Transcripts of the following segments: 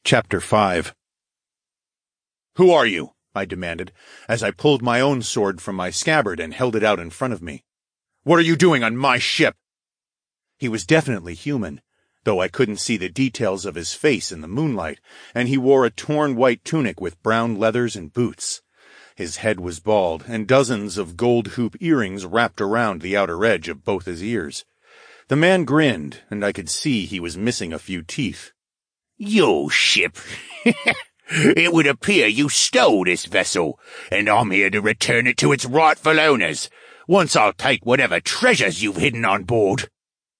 Chapter 5. "Who are you?" I demanded, as I pulled my own sword from my scabbard and held it out in front of me. "What are you doing on my ship?" He was definitely human, though I couldn't see the details of his face in the moonlight, and he wore a torn white tunic with brown leathers and boots. His head was bald, and dozens of gold hoop earrings wrapped around the outer edge of both his ears. The man grinned, and I could see he was missing a few teeth. "Your ship? It would appear you stole this vessel, and I'm here to return it to its rightful owners. Once I'll take whatever treasures you've hidden on board."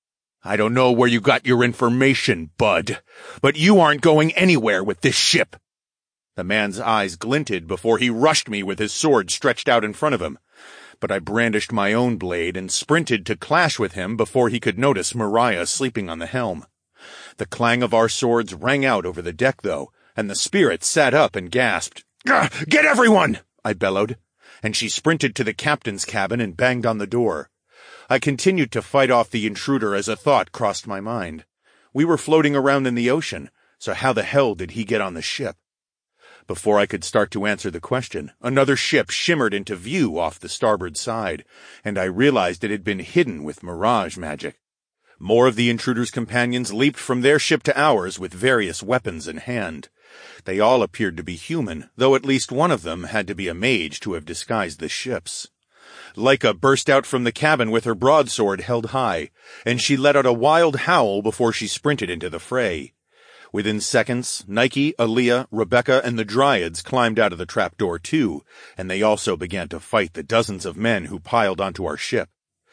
"I don't know where you got your information, bud, but you aren't going anywhere with this ship." The man's eyes glinted before he rushed me with his sword stretched out in front of him, but I brandished my own blade and sprinted to clash with him before he could notice Mariah sleeping on the helm. The clang of our swords rang out over the deck, though, and the spirit sat up and gasped. "Get everyone!" I bellowed, and she sprinted to the captain's cabin and banged on the door. I continued to fight off the intruder as a thought crossed my mind. We were floating around in the ocean, so how the hell did he get on the ship? Before I could start to answer the question, another ship shimmered into view off the starboard side, and I realized it had been hidden with mirage magic. More of the intruder's companions leaped from their ship to ours with various weapons in hand. They all appeared to be human, though at least one of them had to be a mage to have disguised the ships. Leica burst out from the cabin with her broadsword held high, and she let out a wild howl before she sprinted into the fray. Within seconds, Nike, Aaliyah, Rebecca, and the Dryads climbed out of the trapdoor too, and they also began to fight the dozens of men who piled onto our ship.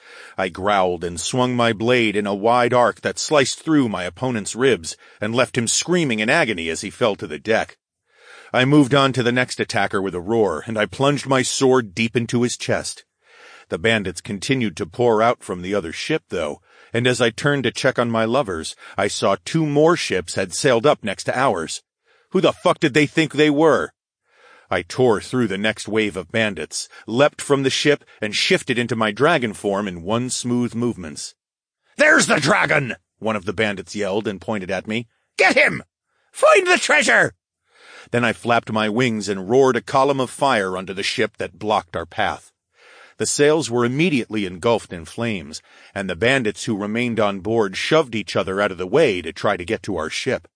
I growled and swung my blade in a wide arc that sliced through my opponent's ribs and left him screaming in agony as he fell to the deck. I moved on to the next attacker with a roar, and I plunged my sword deep into his chest. The bandits continued to pour out from the other ship, though, and as I turned to check on my lovers, I saw 2 more ships had sailed up next to ours. Who the fuck did they think they were? I tore through the next wave of bandits, leapt from the ship, and shifted into my dragon form in one smooth movement. "There's the dragon!" one of the bandits yelled and pointed at me. "Get him! Find the treasure!" Then I flapped my wings and roared a column of fire onto the ship that blocked our path. The sails were immediately engulfed in flames, and the bandits who remained on board shoved each other out of the way to try to get to our ship.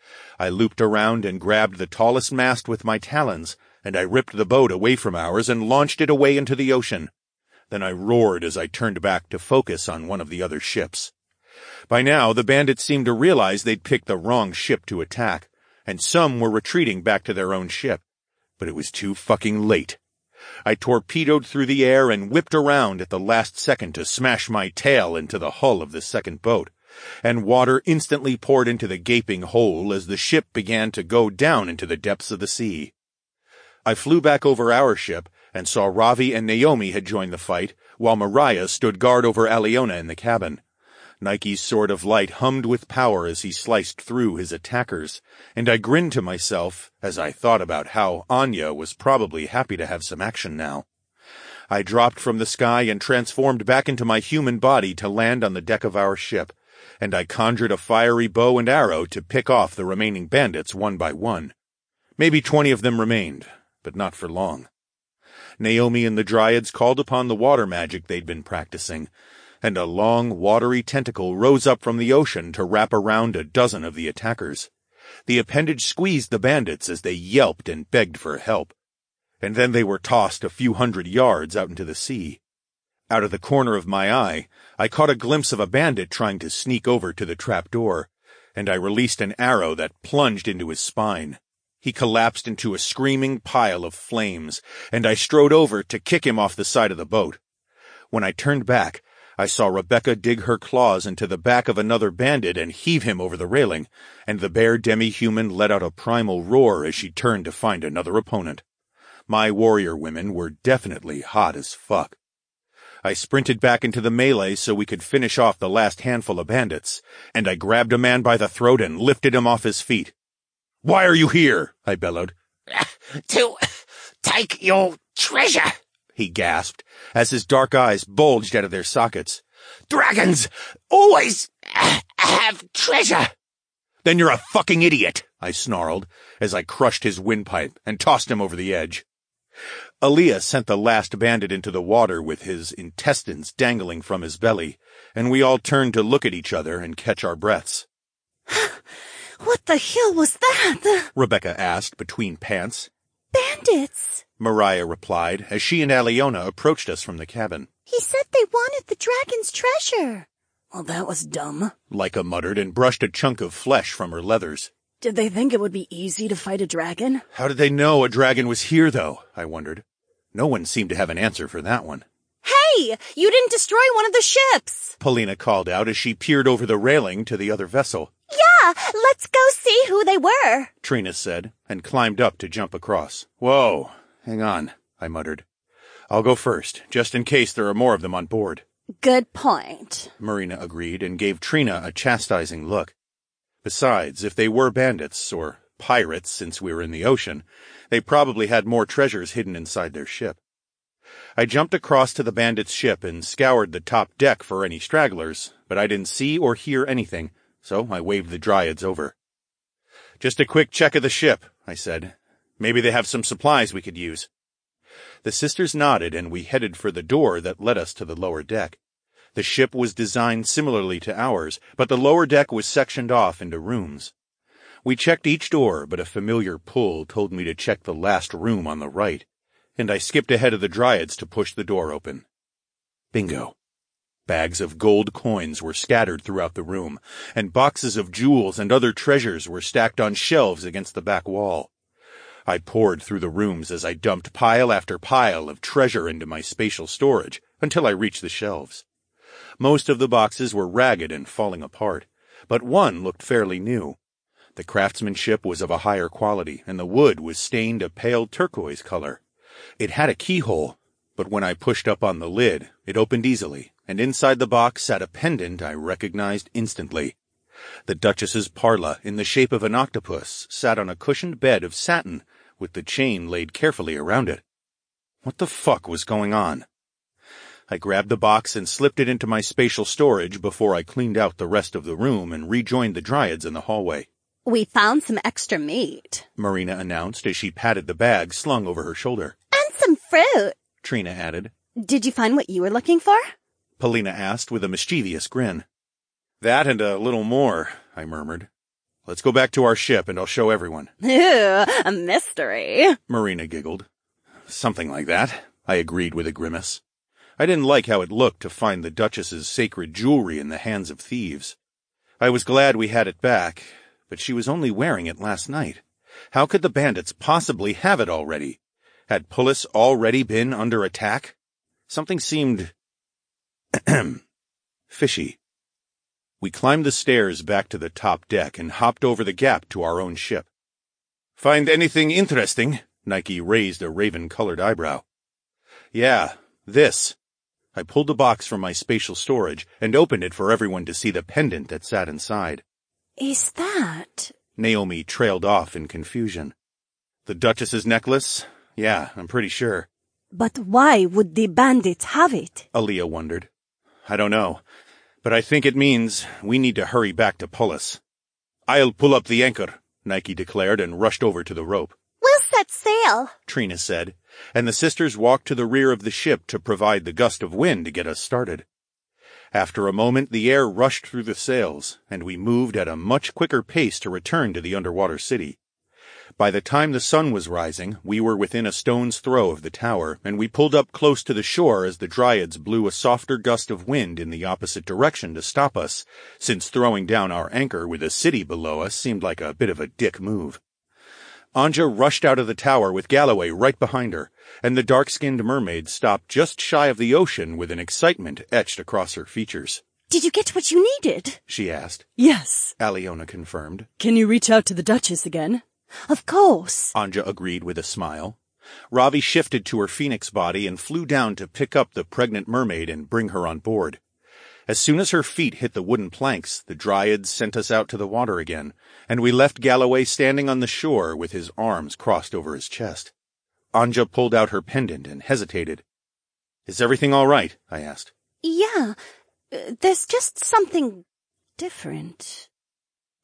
I looped around and grabbed the tallest mast with my talons, and I ripped the boat away from ours and launched it away into the ocean. Then I roared as I turned back to focus on one of the other ships. By now, the bandits seemed to realize they'd picked the wrong ship to attack, and some were retreating back to their own ship. But it was too fucking late. I torpedoed through the air and whipped around at the last second to smash my tail into the hull of the second boat, and water instantly poured into the gaping hole as the ship began to go down into the depths of the sea. I flew back over our ship and saw Ravi and Naomi had joined the fight, while Mariah stood guard over Aliona in the cabin. Nike's sword of light hummed with power as he sliced through his attackers, and I grinned to myself as I thought about how Anya was probably happy to have some action now. I dropped from the sky and transformed back into my human body to land on the deck of our ship, and I conjured a fiery bow and arrow to pick off the remaining bandits one by one. Maybe 20 of them remained, but not for long. Naomi and the Dryads called upon the water magic they'd been practicing, and a long, watery tentacle rose up from the ocean to wrap around a dozen of the attackers. The appendage squeezed the bandits as they yelped and begged for help, and then they were tossed a few hundred yards out into the sea. Out of the corner of my eye, I caught a glimpse of a bandit trying to sneak over to the trapdoor, and I released an arrow that plunged into his spine. He collapsed into a screaming pile of flames, and I strode over to kick him off the side of the boat. When I turned back, I saw Rebecca dig her claws into the back of another bandit and heave him over the railing, and the bare demi-human let out a primal roar as she turned to find another opponent. My warrior women were definitely hot as fuck. I sprinted back into the melee so we could finish off the last handful of bandits, and I grabbed a man by the throat and lifted him off his feet. "Why are you here?" I bellowed. "To take your treasure," he gasped, as his dark eyes bulged out of their sockets. "Dragons always have treasure." "Then you're a fucking idiot," I snarled, as I crushed his windpipe and tossed him over the edge. Aaliyah sent the last bandit into the water with his intestines dangling from his belly, and we all turned to look at each other and catch our breaths. What the hell was that? Rebecca asked between pants. Bandits! Mariah replied as she and Aliona approached us from the cabin. He said they wanted the dragon's treasure. Well, that was dumb. Leica muttered and brushed a chunk of flesh from her leathers. Did they think it would be easy to fight a dragon? How did they know a dragon was here, though? I wondered. No one seemed to have an answer for that one. Hey! You didn't destroy one of the ships! Polina called out as she peered over the railing to the other vessel. Yeah, let's go see who they were, Trina said, and climbed up to jump across. Whoa, hang on, I muttered. I'll go first, just in case there are more of them on board. Good point, Marina agreed and gave Trina a chastising look. Besides, if they were bandits, or pirates since we were in the ocean, they probably had more treasures hidden inside their ship. I jumped across to the bandits' ship and scoured the top deck for any stragglers, but I didn't see or hear anything, so I waved the dryads over. Just a quick check of the ship, I said. Maybe they have some supplies we could use. The sisters nodded and we headed for the door that led us to the lower deck. The ship was designed similarly to ours, but the lower deck was sectioned off into rooms. We checked each door, but a familiar pull told me to check the last room on the right, and I skipped ahead of the dryads to push the door open. Bingo. Bags of gold coins were scattered throughout the room, and boxes of jewels and other treasures were stacked on shelves against the back wall. I poured through the rooms as I dumped pile after pile of treasure into my spatial storage until I reached the shelves. Most of the boxes were ragged and falling apart, but one looked fairly new. The craftsmanship was of a higher quality, and the wood was stained a pale turquoise color. It had a keyhole, but when I pushed up on the lid, it opened easily, and inside the box sat a pendant I recognized instantly. The Duchess's parla, in the shape of an octopus, sat on a cushioned bed of satin, with the chain laid carefully around it. What the fuck was going on? I grabbed the box and slipped it into my spatial storage before I cleaned out the rest of the room and rejoined the dryads in the hallway. We found some extra meat, Marina announced as she patted the bag slung over her shoulder. And some fruit, Trina added. Did you find what you were looking for? Polina asked with a mischievous grin. That and a little more, I murmured. Let's go back to our ship and I'll show everyone. Ew, a mystery, Marina giggled. Something like that, I agreed with a grimace. I didn't like how it looked to find the Duchess's sacred jewelry in the hands of thieves. I was glad we had it back, but she was only wearing it last night. How could the bandits possibly have it already? Had Pulis already been under attack? Something seemed fishy. We climbed the stairs back to the top deck and hopped over the gap to our own ship. Find anything interesting? Nike raised a raven-colored eyebrow. Yeah, this. I pulled the box from my spatial storage and opened it for everyone to see the pendant that sat inside. Is that... Naomi trailed off in confusion. The Duchess's necklace? Yeah, I'm pretty sure. But why would the bandits have it? Aaliyah wondered. I don't know, but I think it means we need to hurry back to Pulis. I'll pull up the anchor, Nike declared and rushed over to the rope. We'll set sail, Trina said, and the sisters walked to the rear of the ship to provide the gust of wind to get us started. After a moment, the air rushed through the sails, and we moved at a much quicker pace to return to the underwater city. By the time the sun was rising, we were within a stone's throw of the tower, and we pulled up close to the shore as the dryads blew a softer gust of wind in the opposite direction to stop us, since throwing down our anchor with a city below us seemed like a bit of a dick move. Anja rushed out of the tower with Galloway right behind her, and the dark-skinned mermaid stopped just shy of the ocean with an excitement etched across her features. Did you get what you needed? She asked. Yes, Aliona confirmed. Can you reach out to the Duchess again? Of course, Anja agreed with a smile. Ravi shifted to her phoenix body and flew down to pick up the pregnant mermaid and bring her on board. As soon as her feet hit the wooden planks, the dryads sent us out to the water again, and we left Galloway standing on the shore with his arms crossed over his chest. Anja pulled out her pendant and hesitated. Is everything all right? I asked. Yeah, there's just something different.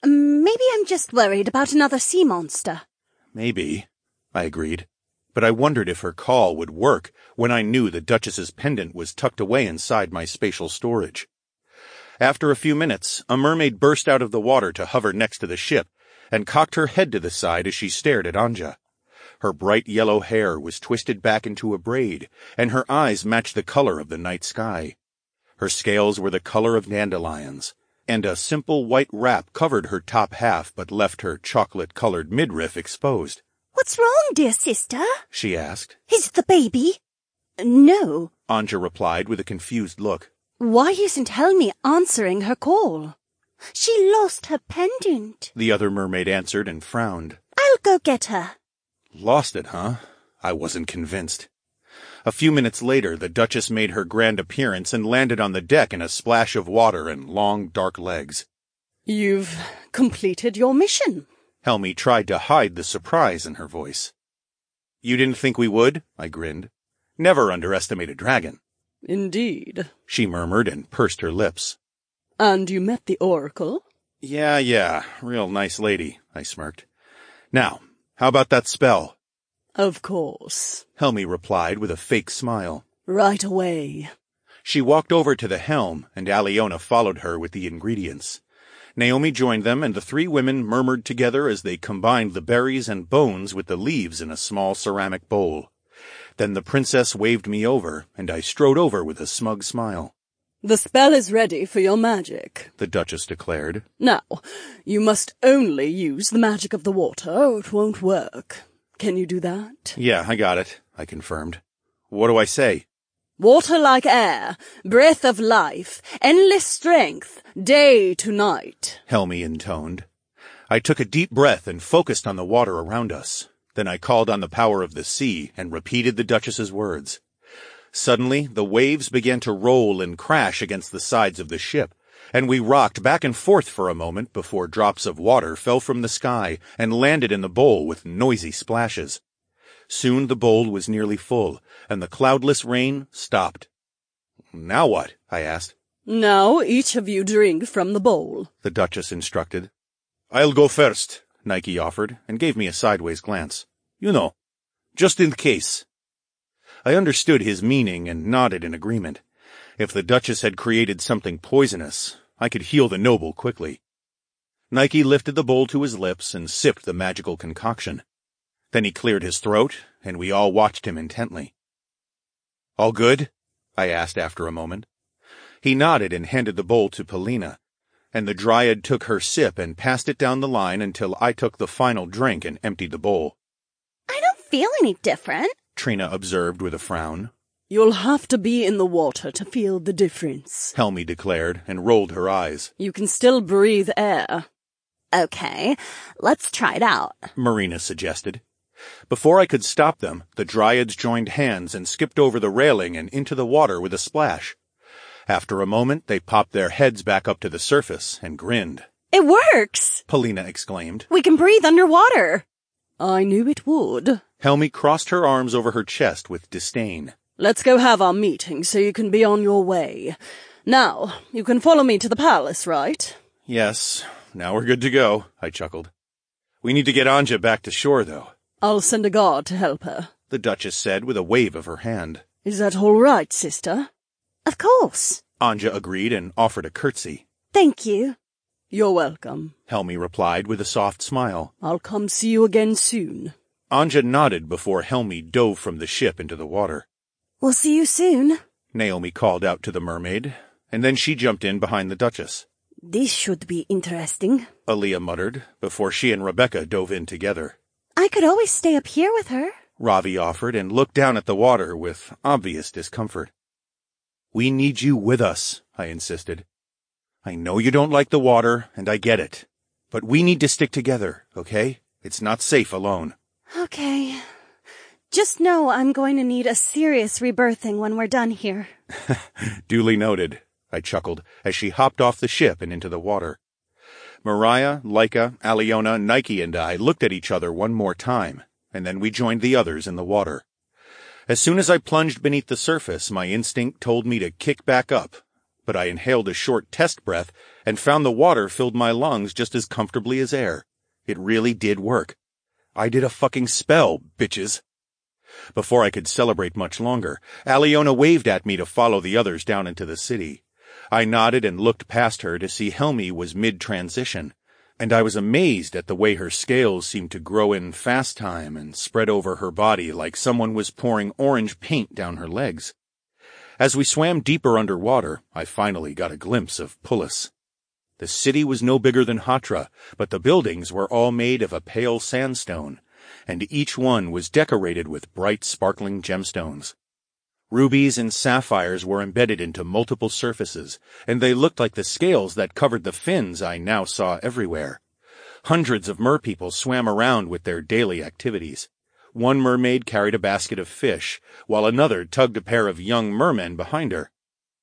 Maybe I'm just worried about another sea monster. Maybe, I agreed. But I wondered if her call would work when I knew the Duchess's pendant was tucked away inside my spatial storage. After a few minutes, a mermaid burst out of the water to hover next to the ship and cocked her head to the side as she stared at Anja. Her bright yellow hair was twisted back into a braid, and her eyes matched the color of the night sky. Her scales were the color of dandelions, and a simple white wrap covered her top half but left her chocolate-colored midriff exposed. What's wrong, dear sister? She asked. Is it the baby? No. Anja replied with a confused look. Why isn't Helmi answering her call? She lost her pendant, The other mermaid answered and frowned. I'll go get her. Lost it, huh? I wasn't convinced. A few minutes later, the Duchess made her grand appearance and landed on the deck in a splash of water and long, dark legs. You've completed your mission. Helmi tried to hide the surprise in her voice. You didn't think we would? I grinned. Never underestimate a dragon. Indeed. She murmured and pursed her lips. And you met the Oracle? Yeah, real nice lady, I smirked. Now, how about that spell? Of course. Helmi replied with a fake smile. Right away. She walked over to the helm, and Aliona followed her with the ingredients. Naomi joined them, and the three women murmured together as they combined the berries and bones with the leaves in a small ceramic bowl. Then the princess waved me over, and I strode over with a smug smile. The spell is ready for your magic, the Duchess declared. Now, you must only use the magic of the water, or it won't work. Can you do that? Yeah, I got it, I confirmed. What do I say? Water like air, breath of life, endless strength, day to night, Helmi intoned. I took a deep breath and focused on the water around us. Then I called on the power of the sea and repeated the Duchess's words. Suddenly, the waves began to roll and crash against the sides of the ship, and we rocked back and forth for a moment before drops of water fell from the sky and landed in the bowl with noisy splashes. Soon the bowl was nearly full, and the cloudless rain stopped. Now what? I asked. Now each of you drink from the bowl, the Duchess instructed. I'll go first, Nike offered, and gave me a sideways glance. You know, just in case. I understood his meaning and nodded in agreement. If the Duchess had created something poisonous, I could heal the noble quickly. Nike lifted the bowl to his lips and sipped the magical concoction. Then he cleared his throat, and we all watched him intently. All good? I asked after a moment. He nodded and handed the bowl to Polina, and the Dryad took her sip and passed it down the line until I took the final drink and emptied the bowl. I don't feel any different, Trina observed with a frown. You'll have to be in the water to feel the difference, Helmi declared and rolled her eyes. You can still breathe air. Okay, let's try it out, Marina suggested. Before I could stop them, the Dryads joined hands and skipped over the railing and into the water with a splash. After a moment, they popped their heads back up to the surface and grinned. It works! Polina exclaimed. We can breathe underwater! I knew it would. Helmi crossed her arms over her chest with disdain. Let's go have our meeting so you can be on your way. Now, you can follow me to the palace, right? Yes, now we're good to go, I chuckled. We need to get Anja back to shore, though. I'll send a guard to help her, the Duchess said with a wave of her hand. Is that all right, sister? Of course. Anja agreed and offered a curtsy. Thank you. You're welcome, Helmi replied with a soft smile. I'll come see you again soon. Anja nodded before Helmi dove from the ship into the water. We'll see you soon. Naomi called out to the mermaid, and then she jumped in behind the Duchess. This should be interesting, Aaliyah muttered, before she and Rebecca dove in together. I could always stay up here with her, Ravi offered and looked down at the water with obvious discomfort. We need you with us, I insisted. I know you don't like the water, and I get it. But we need to stick together, okay? It's not safe alone. Okay. Just know I'm going to need a serious rebirthing when we're done here. Duly noted, I chuckled as she hopped off the ship and into the water. Mariah, Laika, Aliona, Nike, and I looked at each other one more time, and then we joined the others in the water. As soon as I plunged beneath the surface, my instinct told me to kick back up, but I inhaled a short test breath and found the water filled my lungs just as comfortably as air. It really did work. I did a fucking spell, bitches. Before I could celebrate much longer, Aliona waved at me to follow the others down into the city. I nodded and looked past her to see Helmi was mid-transition, and I was amazed at the way her scales seemed to grow in fast time and spread over her body like someone was pouring orange paint down her legs. As we swam deeper underwater, I finally got a glimpse of Pulis. The city was no bigger than Hatra, but the buildings were all made of a pale sandstone, and each one was decorated with bright, sparkling gemstones. Rubies and sapphires were embedded into multiple surfaces, and they looked like the scales that covered the fins I now saw everywhere. Hundreds of merpeople swam around with their daily activities. One mermaid carried a basket of fish, while another tugged a pair of young mermen behind her.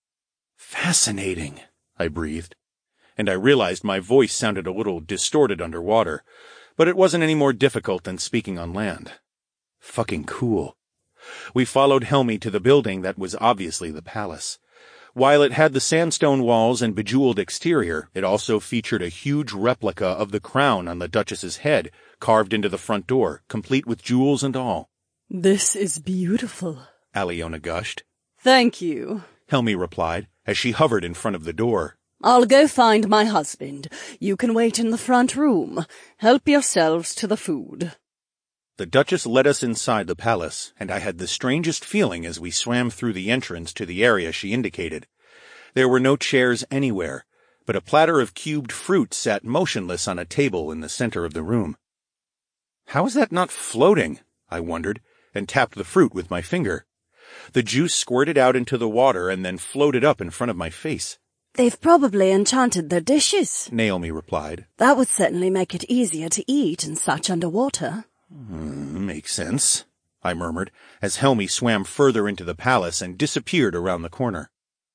"Fascinating," I breathed, and I realized my voice sounded a little distorted underwater, but it wasn't any more difficult than speaking on land. Fucking cool. We followed Helmi to the building that was obviously the palace. While it had the sandstone walls and bejeweled exterior, it also featured a huge replica of the crown on the Duchess's head, carved into the front door, complete with jewels and all. "This is beautiful," Aliona gushed. "Thank you," Helmi replied, as she hovered in front of the door. "I'll go find my husband. You can wait in the front room. Help yourselves to the food." The Duchess led us inside the palace, and I had the strangest feeling as we swam through the entrance to the area she indicated. There were no chairs anywhere, but a platter of cubed fruit sat motionless on a table in the center of the room. How is that not floating? I wondered, and tapped the fruit with my finger. The juice squirted out into the water and then floated up in front of my face. "They've probably enchanted their dishes," Naomi replied. "That would certainly make it easier to eat and such underwater." Makes sense, I murmured, as Helmi swam further into the palace and disappeared around the corner.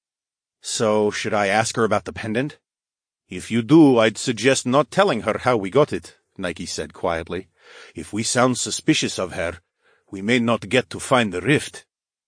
"So, should I ask her about the pendant?" "If you do, I'd suggest not telling her how we got it," Nike said quietly. "If we sound suspicious of her, we may not get to find the rift."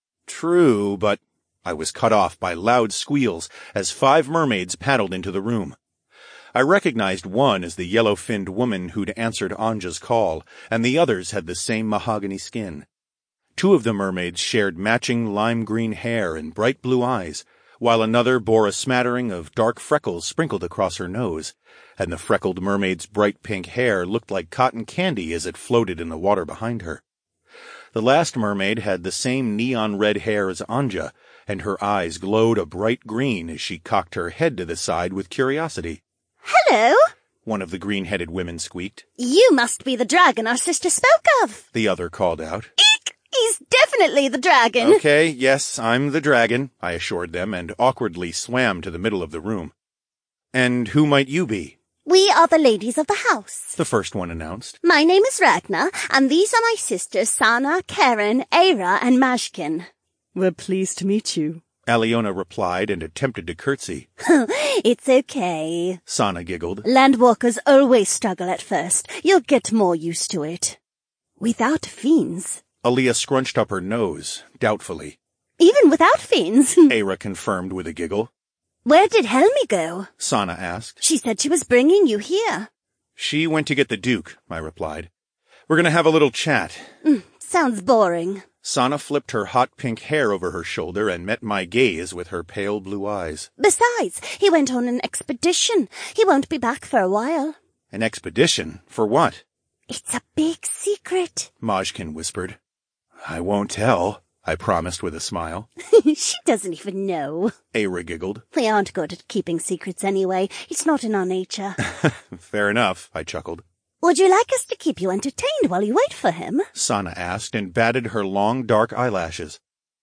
"True, but—" I was cut off by loud squeals as 5 mermaids paddled into the room. I recognized one as the yellow-finned woman who'd answered Anja's call, and the others had the same mahogany skin. 2 of the mermaids shared matching lime-green hair and bright blue eyes, while another bore a smattering of dark freckles sprinkled across her nose, and the freckled mermaid's bright pink hair looked like cotton candy as it floated in the water behind her. The last mermaid had the same neon-red hair as Anja, and her eyes glowed a bright green as she cocked her head to the side with curiosity. "Hello," one of the green-headed women squeaked. "You must be the dragon our sister spoke of." The other called out. "Eek! He's definitely the dragon." "Okay, yes, I'm the dragon," I assured them, and awkwardly swam to the middle of the room. "And who might you be?" "We are the ladies of the house," the first one announced. "My name is Ragna, and these are my sisters Sana, Karen, Aira, and Majkin." "We're pleased to meet you," Aliona replied and attempted to curtsy. "It's okay." Sana giggled. "Landwalkers always struggle at first. You'll get more used to it." "Without fiends." Aaliyah scrunched up her nose, doubtfully. "Even without fiends." Aira confirmed with a giggle. "Where did Helmi go?" Sana asked. "She said she was bringing you here." "She went to get the Duke," I replied. "We're going to have a little chat." Sounds boring." Sana flipped her hot pink hair over her shoulder and met my gaze with her pale blue eyes. "Besides, he went on an expedition. He won't be back for a while." "An expedition? For what?" "It's a big secret." Majkin whispered. "I won't tell," I promised with a smile. "She doesn't even know." Aira giggled. "We aren't good at keeping secrets anyway. It's not in our nature." "Fair enough," I chuckled. "Would you like us to keep you entertained while you wait for him?" Sana asked and batted her long dark eyelashes.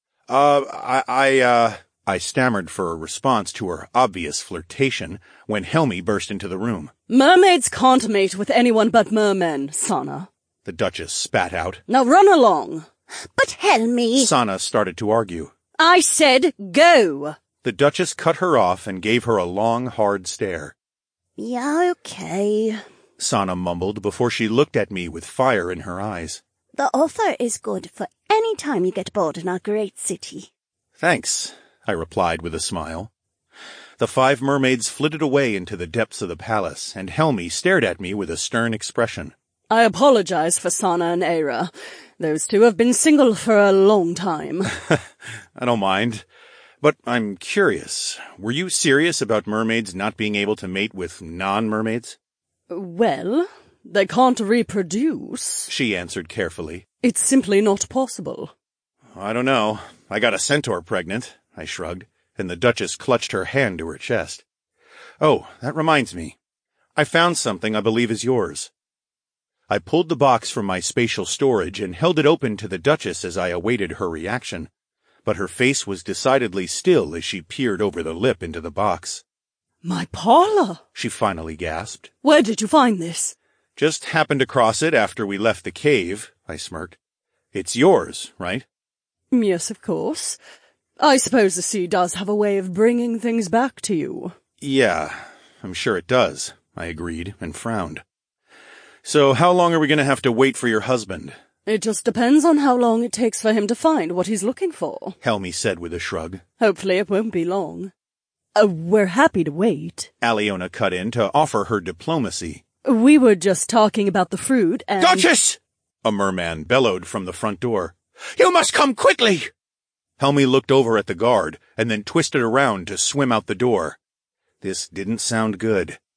I stammered for a response to her obvious flirtation when Helmi burst into the room. "Mermaids can't mate with anyone but mermen, Sana," the Duchess spat out. "Now run along." "But Helmi—" Sana started to argue. "I said go." The Duchess cut her off and gave her a long, hard stare. "Yeah, okay." Sana mumbled before she looked at me with fire in her eyes. "The offer is good for any time you get bored in our great city." "Thanks," I replied with a smile. The 5 mermaids flitted away into the depths of the palace, and Helmi stared at me with a stern expression. I apologize for Sana and Aira. Those two have been single for a long time. I don't mind. But I'm curious. Were you serious about mermaids not being able to mate with non-mermaids? Well, they can't reproduce, she answered carefully. It's simply not possible. I don't know. I got a centaur pregnant, I shrugged, and the Duchess clutched her hand to her chest. Oh, that reminds me. I found something I believe is yours. I pulled the box from my spatial storage and held it open to the Duchess as I awaited her reaction, but her face was decidedly still as she peered over the lip into the box. My parlor, she finally gasped. Where did you find this? Just happened across it after we left the cave, I smirked. It's yours, right? Yes, of course. I suppose the sea does have a way of bringing things back to you. Yeah, I'm sure it does, I agreed and frowned. So how long are we going to have to wait for your husband? It just depends on how long it takes for him to find what he's looking for, Helmi said with a shrug. Hopefully it won't be long. We're happy to wait, Aliona cut in to offer her diplomacy. We were just talking about the fruit and— Duchess! A merman bellowed from the front door. You must come quickly! Helmi looked over at the guard and then twisted around to swim out the door. This didn't sound good.